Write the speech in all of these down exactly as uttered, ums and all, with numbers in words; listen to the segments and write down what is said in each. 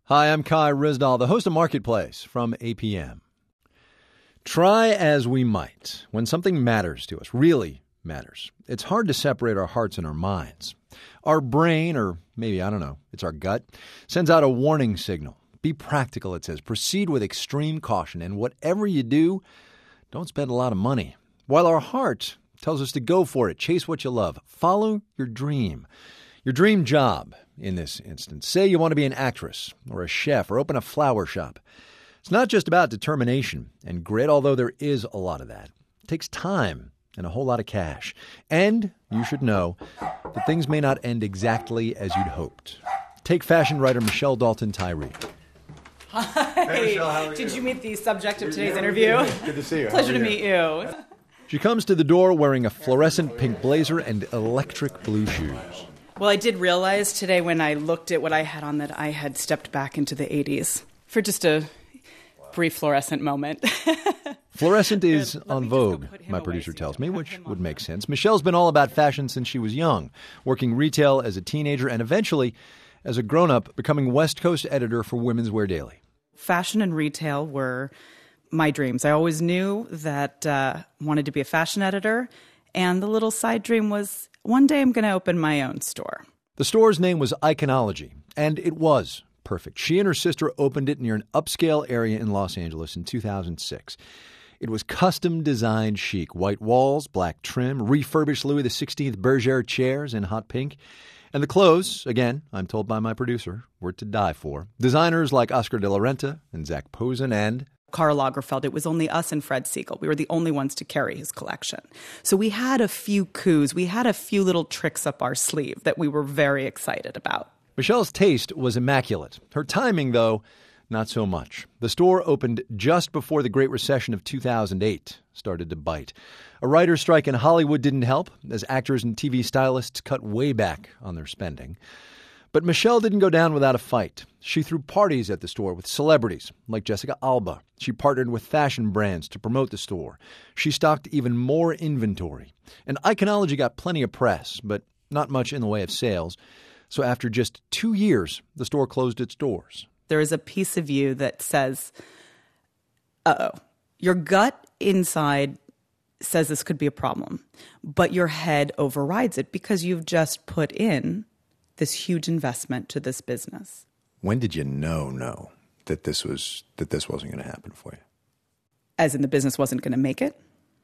Hi, I'm Kai Ryssdal, the host of Marketplace from A P M. Try as we might, when something matters to us, really matters, it's hard to separate our hearts and our minds. Our brain, or maybe, I don't know, it's our gut, sends out a warning signal. Be practical, it says. Proceed with extreme caution, and whatever you do, don't spend a lot of money. While our heart tells us to go for it, chase what you love, follow your dream. Your dream job, in this instance. Say you want to be an actress or a chef or open a flower shop. It's not just about determination and grit, although there is a lot of that. It takes time and a whole lot of cash. And you should know that things may not end exactly as you'd hoped. Take fashion writer Michelle Dalton-Tyree. Hi. Hey, Michelle, how are Did you? you meet the subject of today's Yeah, interview? Good to see you. Pleasure to meet you. She comes to the door wearing a fluorescent pink blazer and electric blue shoes. Well, I did realize today when I looked at what I had on that I had stepped back into the eighties for just a brief fluorescent moment. Fluorescent is Let me on just go vogue, put him my away producer so you tells don't me, have which him would on make the- sense. Michelle's been all about fashion since she was young, working retail as a teenager and eventually, as a grown-up, becoming West Coast editor for Women's Wear Daily. Fashion and retail were my dreams. I always knew that uh, wanted to be a fashion editor, and the little side dream was one day I'm going to open my own store. The store's name was Iconology, and it was perfect. She and her sister opened it near an upscale area in Los Angeles in two thousand six. It was custom-designed chic, white walls, black trim, refurbished Louis the sixteenth Bergère chairs in hot pink. And the clothes, again, I'm told by my producer, were to die for. Designers like Oscar de la Renta and Zac Posen and Karl Lagerfeld. It was only us and Fred Siegel. We were the only ones to carry his collection. So we had a few coups. We had a few little tricks up our sleeve that we were very excited about. Michelle's taste was immaculate. Her timing, though, not so much. The store opened just before the Great Recession of two thousand eight started to bite. A writer's strike in Hollywood didn't help, as actors and T V stylists cut way back on their spending. But Michelle didn't go down without a fight. She threw parties at the store with celebrities like Jessica Alba. She partnered with fashion brands to promote the store. She stocked even more inventory. And Iconology got plenty of press, but not much in the way of sales. So after just two years, the store closed its doors. There is a piece of you that says, uh-oh, your gut inside says this could be a problem, but your head overrides it because you've just put in this huge investment to this business. When did you know, no, that this was that this wasn't going to happen for you? As in the business wasn't going to make it?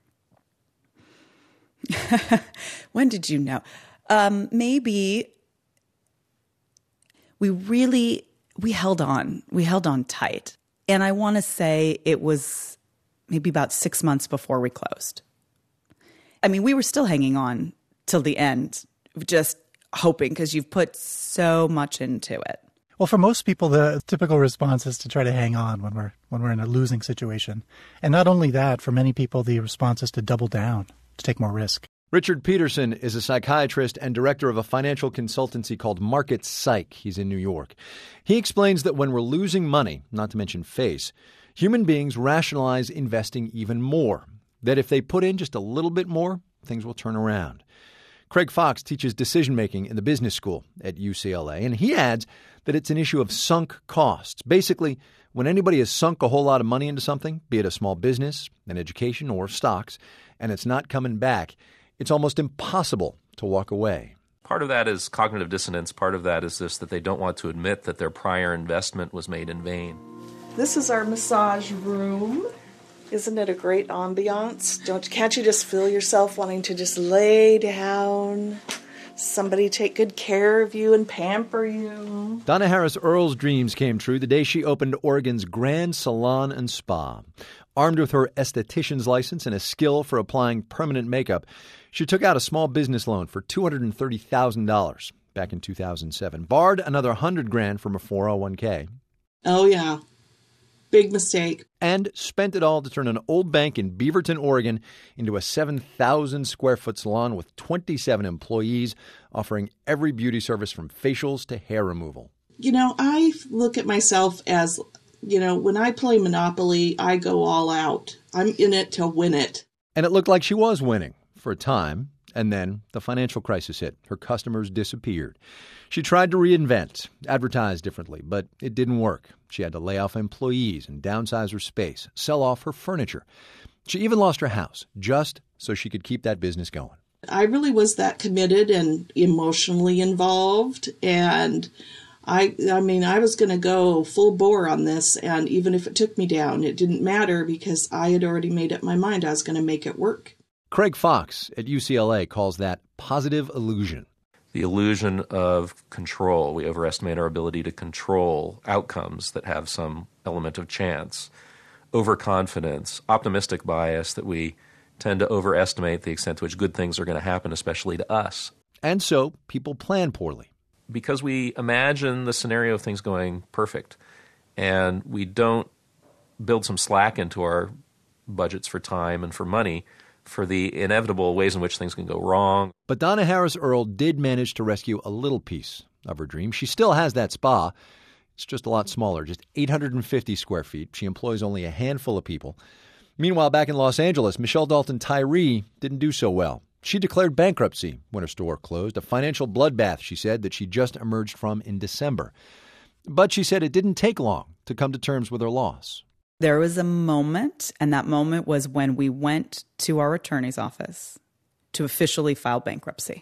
When did you know? Um, maybe we really, we held on. We held on tight. And I want to say it was maybe about six months before we closed. I mean, we were still hanging on till the end, just hoping, because you've put so much into it. Well, for most people, the typical response is to try to hang on when we're when we're in a losing situation. And not only that, for many people, the response is to double down, to take more risk. Richard Peterson is a psychiatrist and director of a financial consultancy called Market Psych. He's in New York. He explains that when we're losing money, not to mention face, human beings rationalize investing even more. That if they put in just a little bit more, things will turn around. Craig Fox teaches decision-making in the business school at U C L A, and he adds that it's an issue of sunk costs. Basically, when anybody has sunk a whole lot of money into something, be it a small business, an education, or stocks, and it's not coming back, it's almost impossible to walk away. Part of that is cognitive dissonance. Part of that is this, that they don't want to admit that their prior investment was made in vain. This is our massage room. Isn't it a great ambiance? Don't, can't you just feel yourself wanting to just lay down, somebody take good care of you and pamper you? Donna Harris Earle's dreams came true the day she opened Oregon's Grand Salon and Spa. Armed with her esthetician's license and a skill for applying permanent makeup, she took out a small business loan for two hundred thirty thousand dollars back in two thousand seven, borrowed another one hundred grand from a four oh one k. Oh, yeah. Big mistake. And spent it all to turn an old bank in Beaverton, Oregon, into a seven thousand square foot salon with twenty-seven employees, offering every beauty service from facials to hair removal. You know, I look at myself as, you know, when I play Monopoly, I go all out. I'm in it to win it. And it looked like she was winning for a time. And then the financial crisis hit. Her customers disappeared. She tried to reinvent, advertise differently, but it didn't work. She had to lay off employees and downsize her space, sell off her furniture. She even lost her house just so she could keep that business going. I really was that committed and emotionally involved, and I I mean, I was going to go full bore on this, and even if it took me down, it didn't matter because I had already made up my mind I was going to make it work. Craig Fox at U C L A calls that positive illusion. The illusion of control. We overestimate our ability to control outcomes that have some element of chance. Overconfidence, optimistic bias, that we tend to overestimate the extent to which good things are going to happen, especially to us. And so people plan poorly. Because we imagine the scenario of things going perfect, and we don't build some slack into our budgets for time and for money for the inevitable ways in which things can go wrong. But Donna Harris Earl did manage to rescue a little piece of her dream. She still has that spa. It's just a lot smaller, just eight hundred fifty square feet. She employs only a handful of people. Meanwhile, back in Los Angeles, Michelle Dalton Tyree didn't do so well. She declared bankruptcy when her store closed, a financial bloodbath, she said, that she just emerged from in December. But she said it didn't take long to come to terms with her loss. There was a moment, and that moment was when we went to our attorney's office to officially file bankruptcy.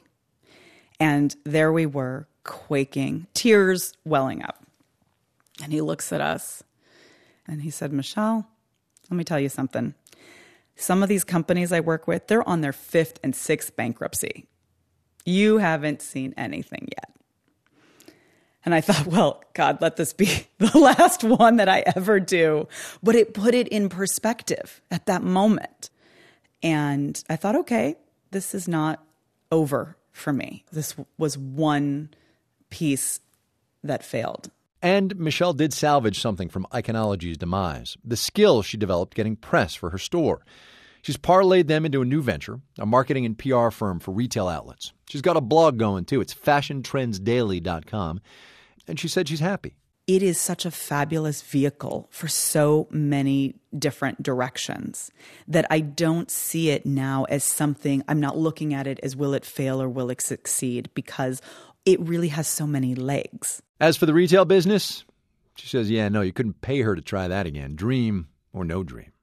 And there we were, quaking, tears welling up. And he looks at us and he said, Michelle, let me tell you something. Some of these companies I work with, they're on their fifth and sixth bankruptcy. You haven't seen anything yet. And I thought, well, God, let this be the last one that I ever do. But it put it in perspective at that moment. And I thought, okay, this is not over for me. This was one piece that failed. And Michelle did salvage something from Iconology's demise, the skills she developed getting press for her store. She's parlayed them into a new venture, a marketing and P R firm for retail outlets. She's got a blog going, too. It's fashion trends daily dot com. And she said she's happy. It is such a fabulous vehicle for so many different directions that I don't see it now as something, I'm not looking at it as will it fail or will it succeed, because it really has so many legs. As for the retail business, she says, yeah, no, you couldn't pay her to try that again. Dream or no dream.